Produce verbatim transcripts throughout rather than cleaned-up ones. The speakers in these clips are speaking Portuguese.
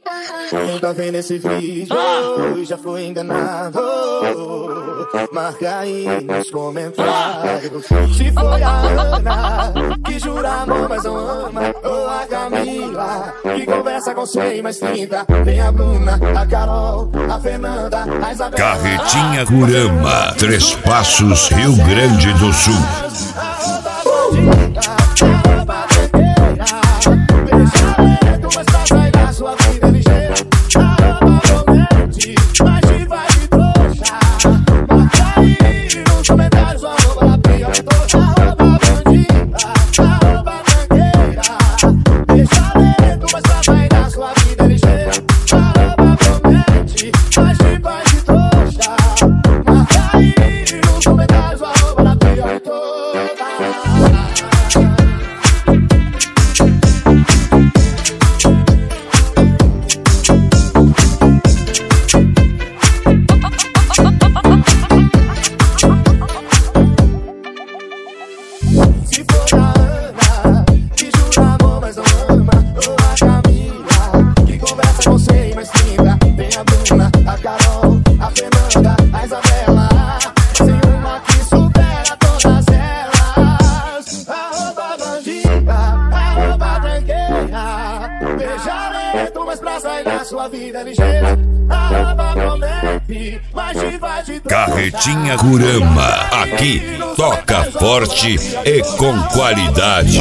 Quem tá vendo esse vídeo já foi enganado. Marca aí nos comentários se foi a Ana que jura amor, mas não ama, ou a Camila que conversa com cem mais trinta. Tem a Bruna, a Carol, a Fernanda, a Isabela. Carretinha Gurama, Três Passos, Rio Grande do Sul. Carretinha Gurama, aqui toca forte e com qualidade.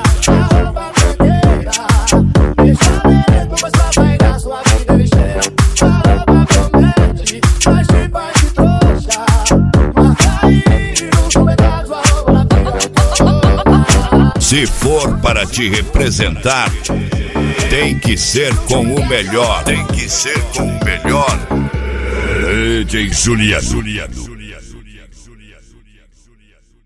Se for para te representar, tem que ser com o melhor. Tem que ser com o melhor. D J Juliano.